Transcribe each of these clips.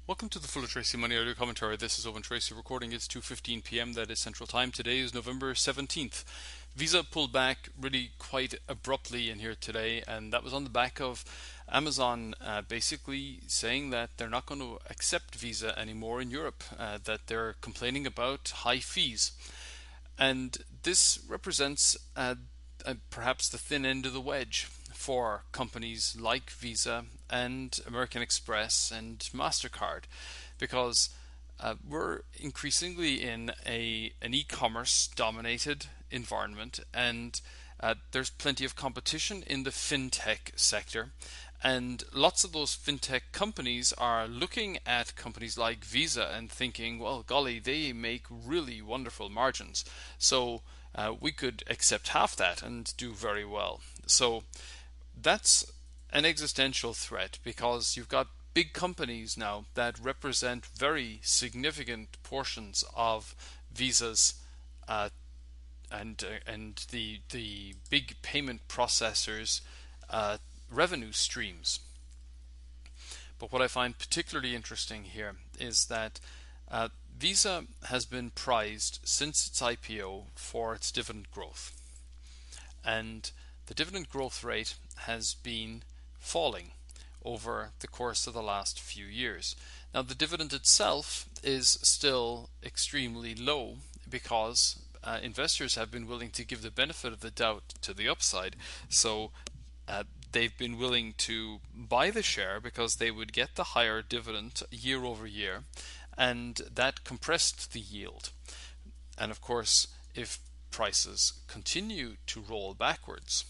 Welcome to the Full of Tracy Money Audio Commentary. This is Owen Tracy recording. It's 2:15 p.m. That is Central Time. Today is November 17th. Visa pulled back really quite abruptly in here today, and that was on the back of Amazon basically saying that they're not going to accept Visa anymore in Europe, that they're complaining about high fees. And this represents perhaps the thin end of the wedge for companies like Visa and American Express and MasterCard, because we're increasingly in an e-commerce dominated environment, and there's plenty of competition in the fintech sector. And lots of those fintech companies are looking at companies like Visa and thinking, well, golly, they make really wonderful margins. So we could accept half that and do very well. So that's an existential threat because you've got big companies now that represent very significant portions of Visa's and the big payment processors revenue streams. But what I find particularly interesting here is that Visa has been prized since its IPO for its dividend growth, and the dividend growth rate has been falling over the course of the last few years. Now, the dividend itself is still extremely low because investors have been willing to give the benefit of the doubt to the upside. So they've been willing to buy the share because they would get the higher dividend year over year, and that compressed the yield. And of course, if prices continue to roll backwards,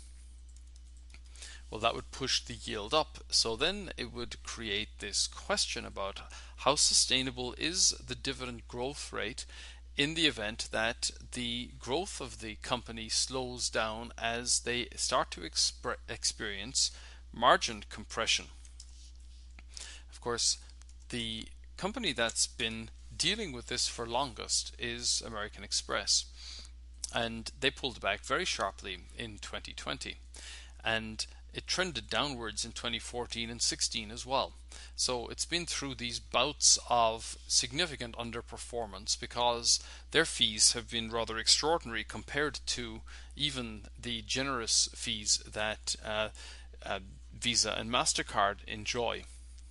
well, that would push the yield up. So then it would create this question about how sustainable is the dividend growth rate in the event that the growth of the company slows down as they start to experience margin compression. Of course, the company that's been dealing with this for longest is American Express, and they pulled back very sharply in 2020, and it trended downwards in 2014 and 16 as well. So it's been through these bouts of significant underperformance because their fees have been rather extraordinary compared to even the generous fees that Visa and MasterCard enjoy.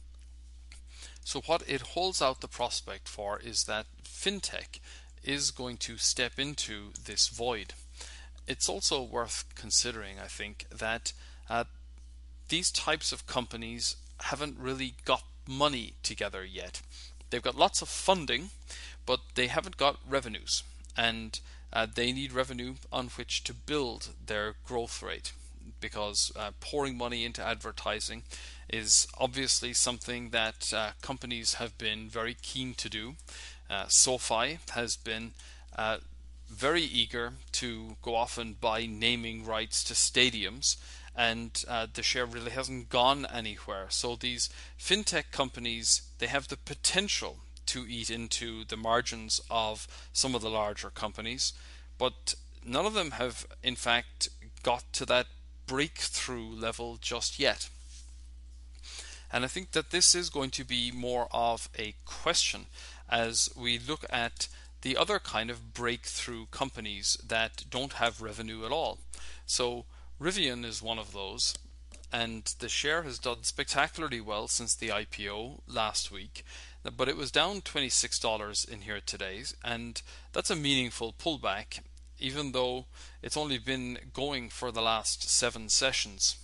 So what it holds out the prospect for is that fintech is going to step into this void. It's also worth considering, I think, that these types of companies haven't really got money together yet. They've got lots of funding, but they haven't got revenues, and they need revenue on which to build their growth rate, because pouring money into advertising is obviously something that companies have been very keen to do. SoFi has been very eager to go off and buy naming rights to stadiums, and the share really hasn't gone anywhere. So these fintech companies, they have the potential to eat into the margins of some of the larger companies, but none of them have in fact got to that breakthrough level just yet. And I think that this is going to be more of a question as we look at the other kind of breakthrough companies that don't have revenue at all. So Rivian is one of those, and the share has done spectacularly well since the IPO last week, but it was down $26 in here today, and that's a meaningful pullback, even though it's only been going for the last 7 sessions.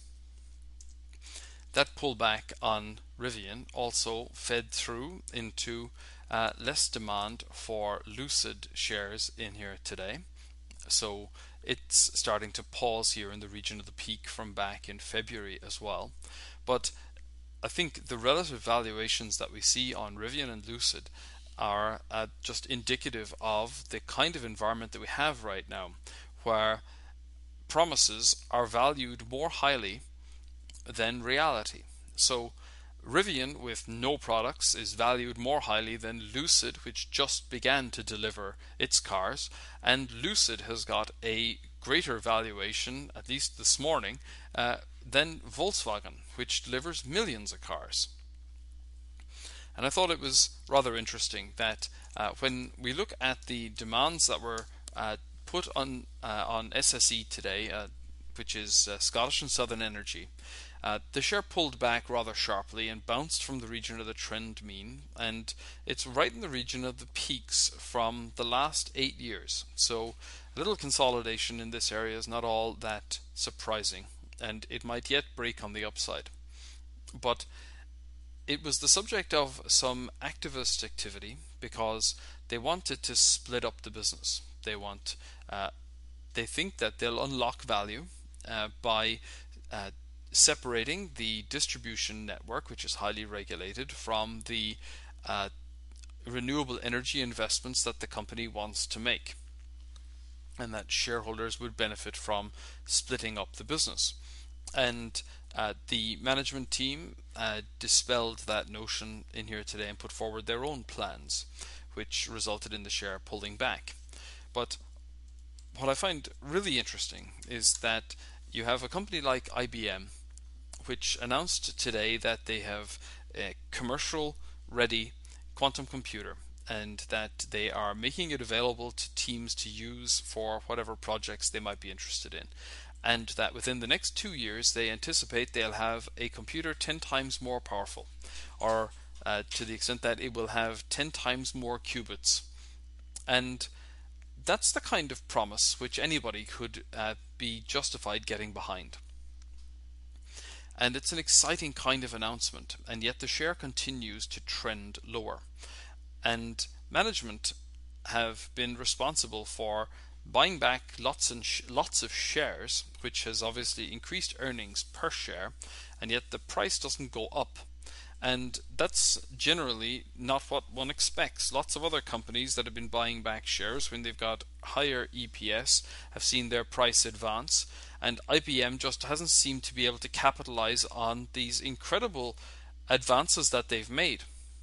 That pullback on Rivian also fed through into less demand for Lucid shares in here today. So it's starting to pause here in the region of the peak from back in February as well. But I think the relative valuations that we see on Rivian and Lucid are just indicative of the kind of environment that we have right now, where promises are valued more highly than reality. So Rivian, with no products, is valued more highly than Lucid, which just began to deliver its cars, and Lucid has got a greater valuation, at least this morning, than Volkswagen, which delivers millions of cars. And I thought it was rather interesting that when we look at the demands that were put on SSE today, which is Scottish and Southern Energy, the share pulled back rather sharply and bounced from the region of the trend mean, and it's right in the region of the peaks from the last 8 years. So a little consolidation in this area is not all that surprising, and it might yet break on the upside. But it was the subject of some activist activity because they wanted to split up the business. They think that they'll unlock value by separating the distribution network, which is highly regulated, from the renewable energy investments that the company wants to make, and that shareholders would benefit from splitting up the business. And the management team dispelled that notion in here today and put forward their own plans, which resulted in the share pulling back. But what I find really interesting is that you have a company like IBM, which announced today that they have a commercial ready quantum computer and that they are making it available to teams to use for whatever projects they might be interested in. And that within the next 2 years they anticipate they'll have a computer 10 times more powerful, or to the extent that it will have 10 times more qubits. And that's the kind of promise which anybody could be justified getting behind. And it's an exciting kind of announcement, and yet the share continues to trend lower. And management have been responsible for buying back lots of shares, which has obviously increased earnings per share, and yet the price doesn't go up. And that's generally not what one expects. Lots of other companies that have been buying back shares when they've got higher EPS have seen their price advance, and IBM just hasn't seemed to be able to capitalize on these incredible advances that they've made.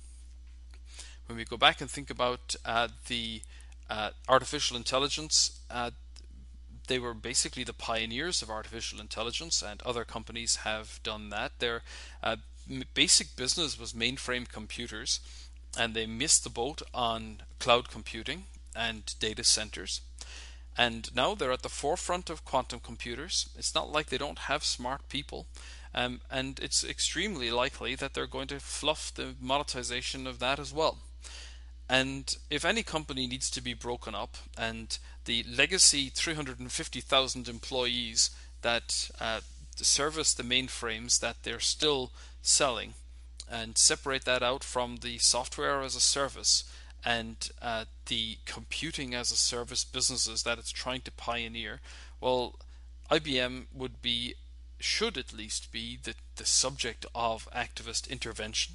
When we go back and think about the artificial intelligence, they were basically the pioneers of artificial intelligence, and other companies have done that. Their basic business was mainframe computers, and they missed the boat on cloud computing and data centers. And now they're at the forefront of quantum computers. It's not like they don't have smart people, and it's extremely likely that they're going to fluff the monetization of that as well. And if any company needs to be broken up, and the legacy 350,000 employees that service the mainframes that they're still selling, and separate that out from the software as a service and the computing as a service businesses that it's trying to pioneer, well, IBM should at least be the subject of activist intervention.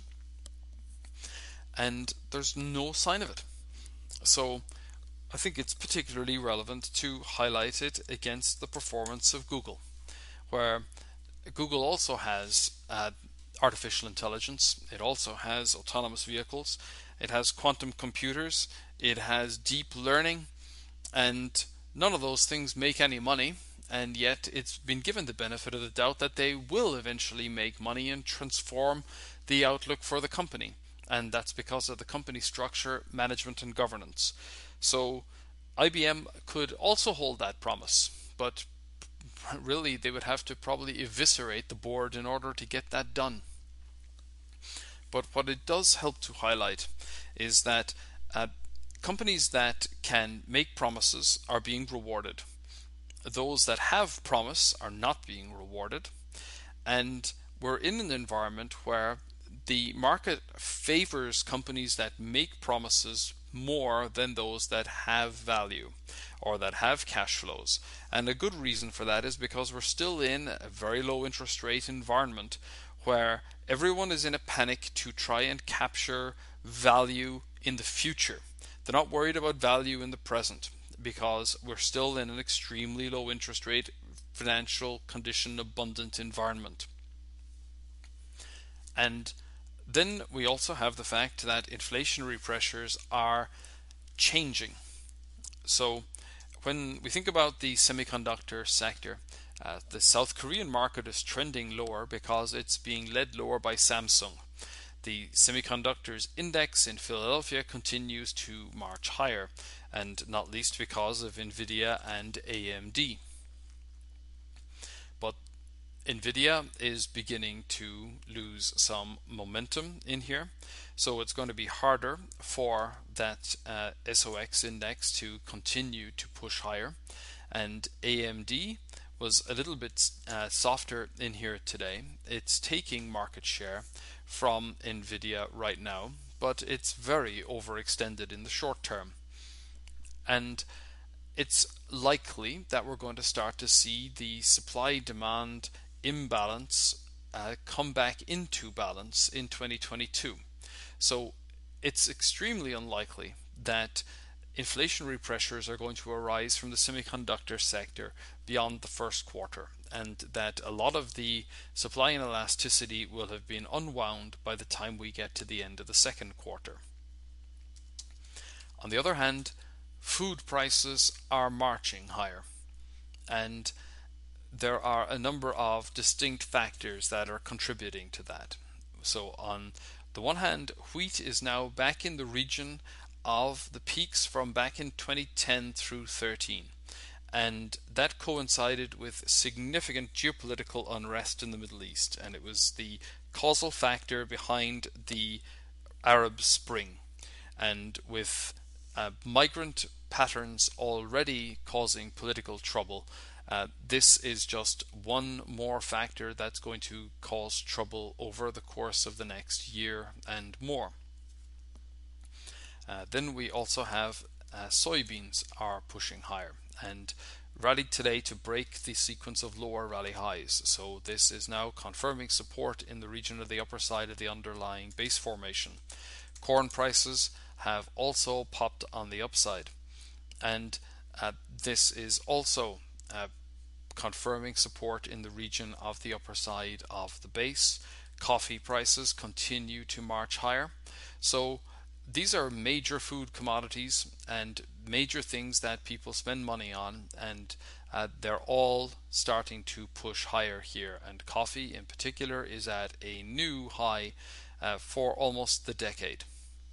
And there's no sign of it. So I think it's particularly relevant to highlight it against the performance of Google, where Google also has artificial intelligence, it also has autonomous vehicles, it has quantum computers, it has deep learning, and none of those things make any money, and yet it's been given the benefit of the doubt that they will eventually make money and transform the outlook for the company. And that's because of the company structure, management, and governance. So IBM could also hold that promise, but really they would have to probably eviscerate the board in order to get that done. But what it does help to highlight is that companies that can make promises are being rewarded. Those that have promise are not being rewarded. And we're in an environment where the market favors companies that make promises more than those that have value or that have cash flows. And a good reason for that is because we're still in a very low interest rate environment where everyone is in a panic to try and capture value in the future. They're not worried about value in the present because we're still in an extremely low interest rate, financial condition abundant environment. And then we also have the fact that inflationary pressures are changing. So when we think about the semiconductor sector, the South Korean market is trending lower because it's being led lower by Samsung. the semiconductors index in Philadelphia continues to march higher, and not least because of Nvidia and AMD. But Nvidia is beginning to lose some momentum in here, so it's going to be harder for that SOX index to continue to push higher. And AMD was a little bit softer in here today. It's taking market share from Nvidia right now, but it's very overextended in the short term. And it's likely that we're going to start to see the supply-demand imbalance come back into balance in 2022. So it's extremely unlikely that inflationary pressures are going to arise from the semiconductor sector beyond the first quarter, and that a lot of the supply inelasticity will have been unwound by the time we get to the end of the second quarter. On the other hand, food prices are marching higher, and there are a number of distinct factors that are contributing to that. So on the one hand, wheat is now back in the region of the peaks from back in 2010 through 13, and that coincided with significant geopolitical unrest in the Middle East, and it was the causal factor behind the Arab Spring. And with migrant patterns already causing political trouble, this is just one more factor that's going to cause trouble over the course of the next year and more. Then we also have soybeans are pushing higher and rallied today to break the sequence of lower rally highs. So this is now confirming support in the region of the upper side of the underlying base formation. Corn prices have also popped on the upside, and this is also confirming support in the region of the upper side of the base. Coffee prices continue to march higher. So these are major food commodities and major things that people spend money on, and they're all starting to push higher here. And coffee in particular is at a new high for almost the decade.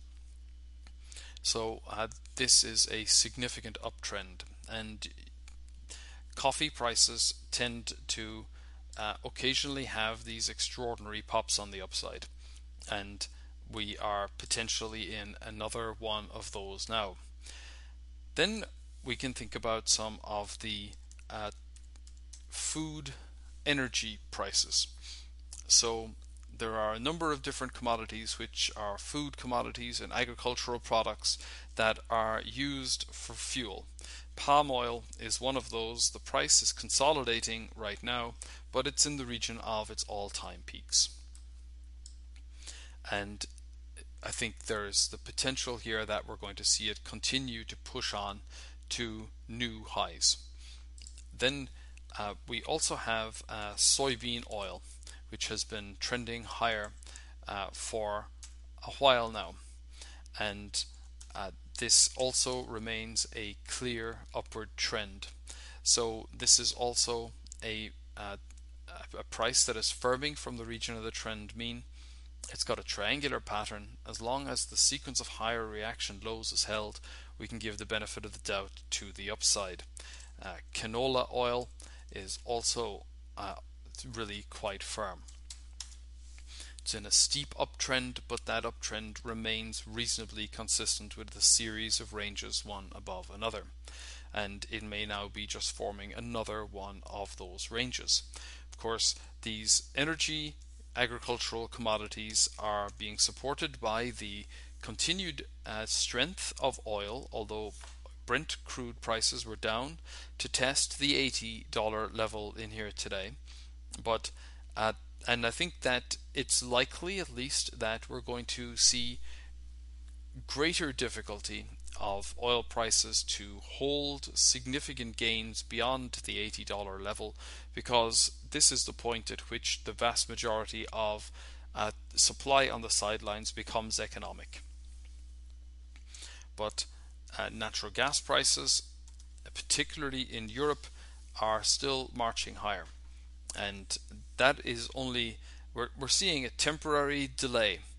So this is a significant uptrend, and coffee prices tend to occasionally have these extraordinary pops on the upside, and we are potentially in another one of those now. Then we can think about some of the food energy prices. So there are a number of different commodities which are food commodities and agricultural products that are used for fuel. Palm oil is one of those. The price is consolidating right now, but it's in the region of its all-time peaks. And I think there's the potential here that we're going to see it continue to push on to new highs. Then we also have soybean oil, which has been trending higher for a while now, and this also remains a clear upward trend. So this is also a price that is firming from the region of the trend mean. It's got a triangular pattern. As long as the sequence of higher reaction lows is held, we can give the benefit of the doubt to the upside. Canola oil is also really quite firm. It's in a steep uptrend, but that uptrend remains reasonably consistent with the series of ranges one above another, and it may now be just forming another one of those ranges. Of course, these energy agricultural commodities are being supported by the continued strength of oil, although Brent crude prices were down to test the $80 level in here today. But and I think that it's likely, at least, that we're going to see greater difficulty of oil prices to hold significant gains beyond the $80 level, because this is the point at which the vast majority of supply on the sidelines becomes economic. But natural gas prices, particularly in Europe, are still marching higher, and that is only we're seeing a temporary delay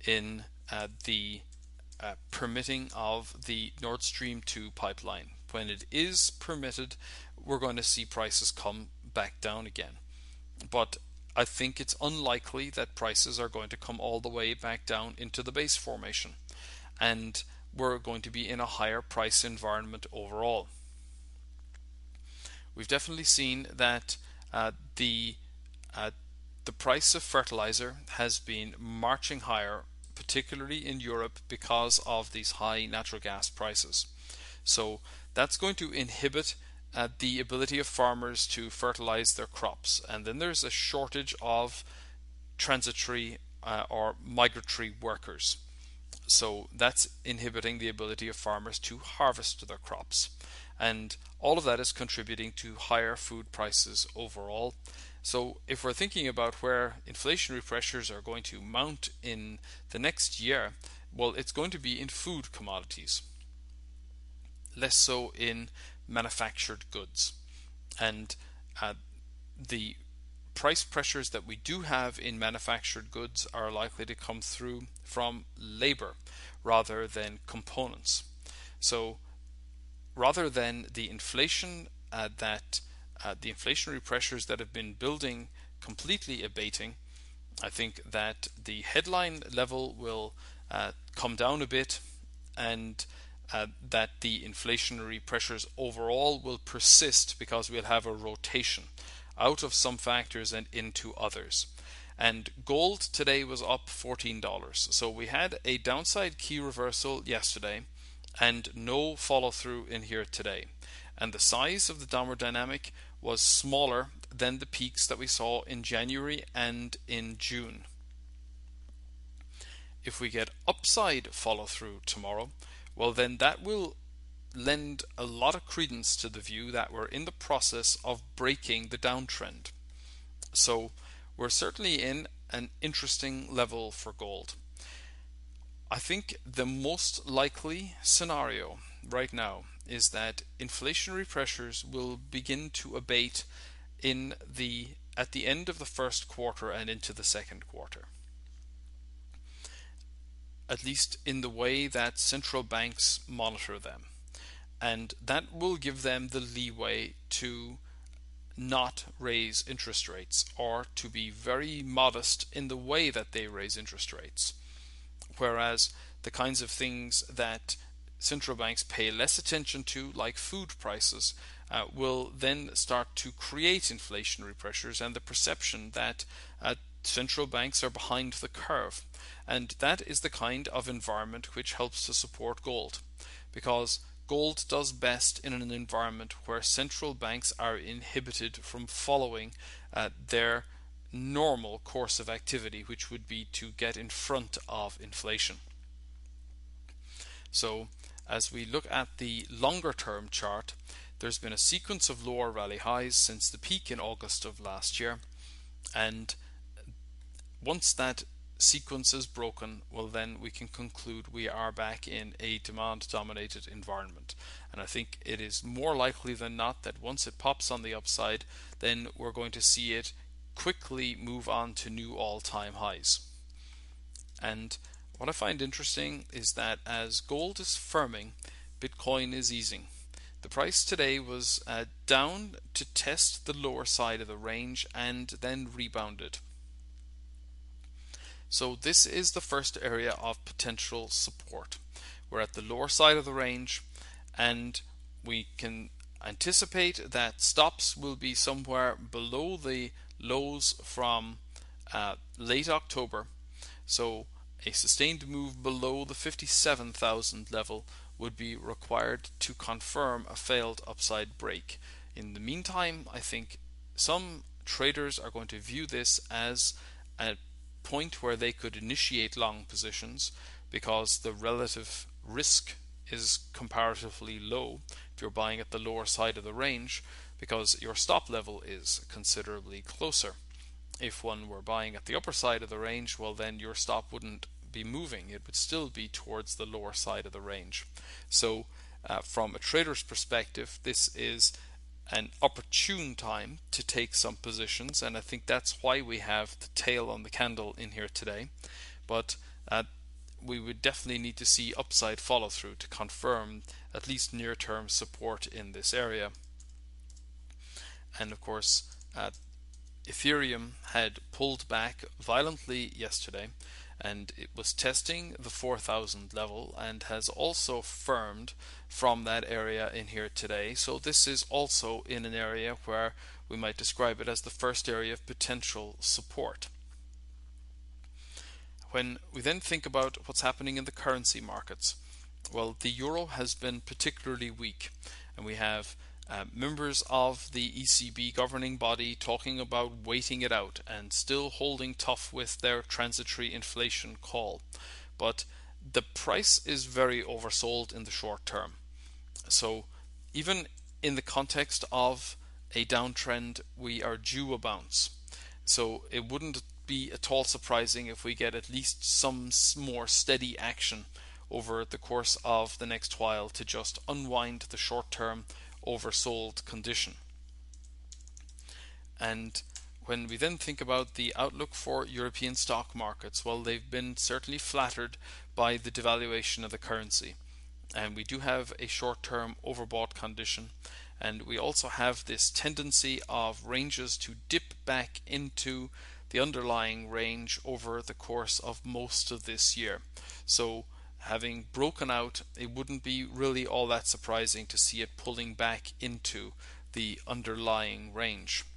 in the permitting of the Nord Stream 2 pipeline. When it is permitted, we're going to see prices come back down again. But I think it's unlikely that prices are going to come all the way back down into the base formation, and we're going to be in a higher price environment overall. We've definitely seen that the price of fertilizer has been marching higher, particularly in Europe, because of these high natural gas prices. So that's going to inhibit the ability of farmers to fertilize their crops. And then there's a shortage of transitory or migratory workers. So that's inhibiting the ability of farmers to harvest their crops. And all of that is contributing to higher food prices overall. So if we're thinking about where inflationary pressures are going to mount in the next year, well, it's going to be in food commodities, less so in manufactured goods. And the price pressures that we do have in manufactured goods are likely to come through from labor rather than components. So rather than the inflation the inflationary pressures that have been building completely abating, I think that the headline level will come down a bit, and that the inflationary pressures overall will persist because we'll have a rotation out of some factors and into others. And gold today was up $14. So we had a downside key reversal yesterday and no follow through in here today. And the size of the downward dynamic was smaller than the peaks that we saw in January and in June. If we get upside follow through tomorrow, well, then that will lend a lot of credence to the view that we're in the process of breaking the downtrend. So we're certainly in an interesting level for gold. I think the most likely scenario right now is that inflationary pressures will begin to abate at the end of the first quarter and into the second quarter, at least in the way that central banks monitor them. And that will give them the leeway to not raise interest rates, or to be very modest in the way that they raise interest rates. Whereas the kinds of things that central banks pay less attention to, like food prices, will then start to create inflationary pressures and the perception that central banks are behind the curve. And that is the kind of environment which helps to support gold, because gold does best in an environment where central banks are inhibited from following their normal course of activity, which would be to get in front of inflation. So as we look at the longer term chart, there's been a sequence of lower rally highs since the peak in August of last year, and once that sequence is broken, well, then we can conclude we are back in a demand dominated environment. And I think it is more likely than not that once it pops on the upside, then we're going to see it quickly move on to new all-time highs. And what I find interesting is that as gold is firming, Bitcoin is easing. The price today was down to test the lower side of the range and then rebounded. So this is the first area of potential support. We're at the lower side of the range, and we can anticipate that stops will be somewhere below the lows from late October. So a sustained move below the 57,000 level would be required to confirm a failed upside break. In the meantime, I think some traders are going to view this as a point where they could initiate long positions, because the relative risk is comparatively low if you're buying at the lower side of the range, because your stop level is considerably closer. If one were buying at the upper side of the range, well, then your stop wouldn't be moving, it would still be towards the lower side of the range. So from a trader's perspective, this is an opportune time to take some positions, and I think that's why we have the tail on the candle in here today. But we would definitely need to see upside follow through to confirm at least near term support in this area. And of course, Ethereum had pulled back violently yesterday, and it was testing the 4,000 level and has also firmed from that area in here today. So this is also in an area where we might describe it as the first area of potential support. When we then think about what's happening in the currency markets, well, the euro has been particularly weak, and we have members of the ECB governing body talking about waiting it out and still holding tough with their transitory inflation call. But the price is very oversold in the short term. So even in the context of a downtrend, we are due a bounce. So it wouldn't be at all surprising if we get at least some more steady action over the course of the next while to just unwind the short-term oversold condition. And when we then think about the outlook for European stock markets, well, they've been certainly flattered by the devaluation of the currency. And we do have a short-term overbought condition. And we also have this tendency of ranges to dip back into the underlying range over the course of most of this year. So having broken out, it wouldn't be really all that surprising to see it pulling back into the underlying range.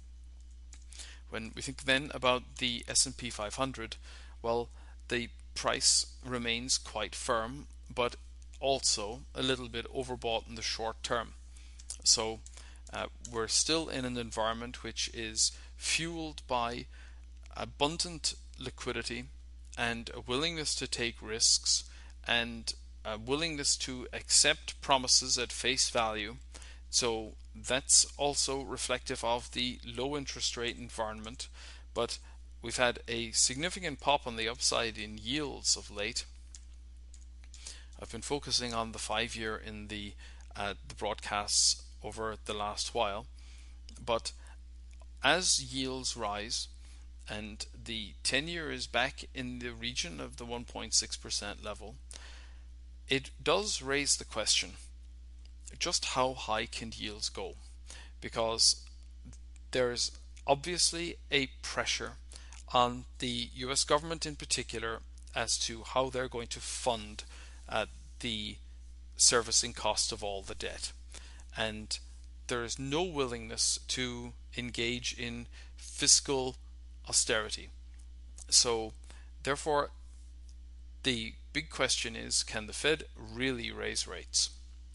When we think then about the S&P 500, well, the price remains quite firm, but also a little bit overbought in the short term. So we're still in an environment which is fueled by abundant liquidity and a willingness to take risks and a willingness to accept promises at face value. So that's also reflective of the low interest rate environment, but we've had a significant pop on the upside in yields of late. I've been focusing on the 5-year in the broadcasts over the last while, but as yields rise and the 10-year is back in the region of the 1.6% level, it does raise the question, just how high can yields go? Because there's obviously a pressure on the US government in particular as to how they're going to fund the servicing cost of all the debt. And there is no willingness to engage in fiscal austerity. So therefore, the big question is, can the Fed really raise rates?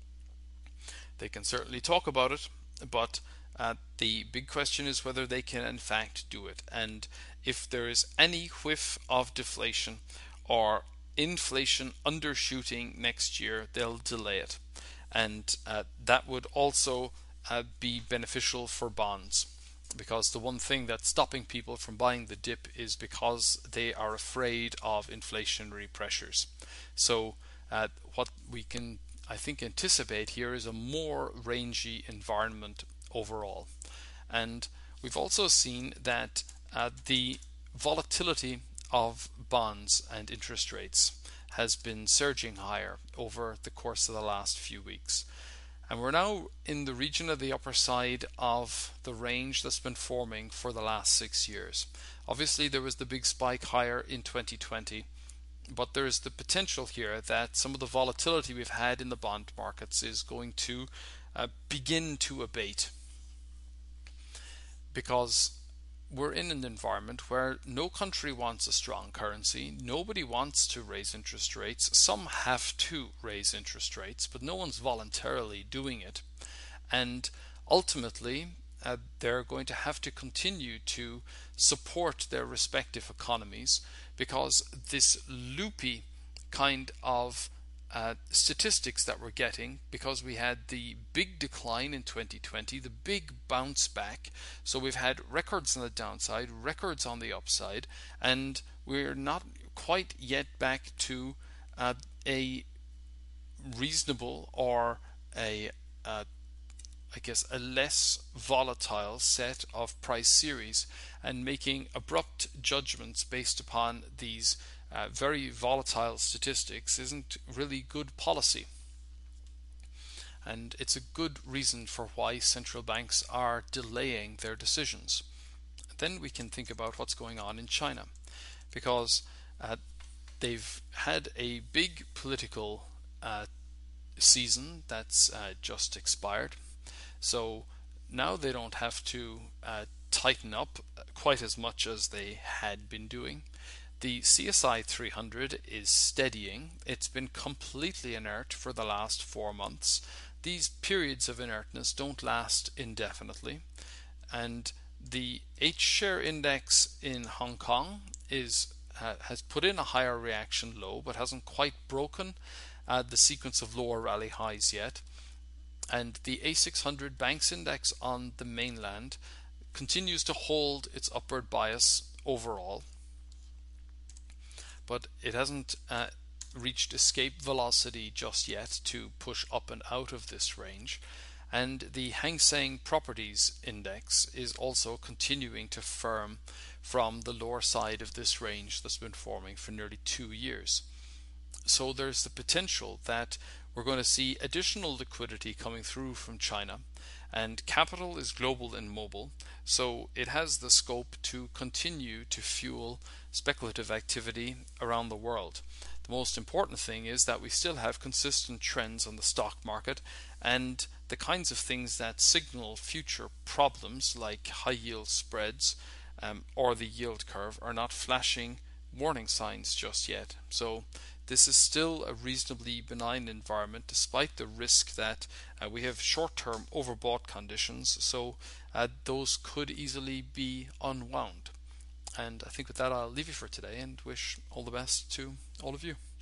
They can certainly talk about it, but the big question is whether they can in fact do it. And if there is any whiff of deflation or inflation undershooting next year, they'll delay it. And that would also be beneficial for bonds, because the one thing that's stopping people from buying the dip is because they are afraid of inflationary pressures. So what we can, I think, anticipate here is a more rangy environment overall. And we've also seen that the volatility of bonds and interest rates has been surging higher over the course of the last few weeks. And we're now in the region of the upper side of the range that's been forming for the last 6 years. Obviously, there was the big spike higher in 2020, but there is the potential here that some of the volatility we've had in the bond markets is going to begin to abate, because we're in an environment where no country wants a strong currency. Nobody wants to raise interest rates. Some have to raise interest rates, but no one's voluntarily doing it. And ultimately, they're going to have to continue to support their respective economies, because this loopy kind of statistics that we're getting, because we had the big decline in 2020, the big bounce back, so we've had records on the downside, records on the upside, and we're not quite yet back to a reasonable or a less volatile set of price series, and making abrupt judgments based upon these very volatile statistics isn't really good policy. And it's a good reason for why central banks are delaying their decisions. Then we can think about what's going on in China, because they've had a big political season that's just expired. So now they don't have to tighten up quite as much as they had been doing. The CSI 300 is steadying. It's been completely inert for the last 4 months. These periods of inertness don't last indefinitely. And the H-share index in Hong Kong has put in a higher reaction low, but hasn't quite broken the sequence of lower rally highs yet. And the A600 Banks Index on the mainland continues to hold its upward bias overall, but it hasn't reached escape velocity just yet to push up and out of this range. And the Hang Seng Properties Index is also continuing to firm from the lower side of this range that's been forming for nearly 2 years. So there's the potential that we're going to see additional liquidity coming through from China, and capital is global and mobile, so it has the scope to continue to fuel speculative activity around the world. The most important thing is that we still have consistent trends on the stock market, and the kinds of things that signal future problems like high yield spreads or the yield curve are not flashing warning signs just yet. So this is still a reasonably benign environment despite the risk that we have short-term overbought conditions, so those could easily be unwound. And I think with that I'll leave you for today and wish all the best to all of you.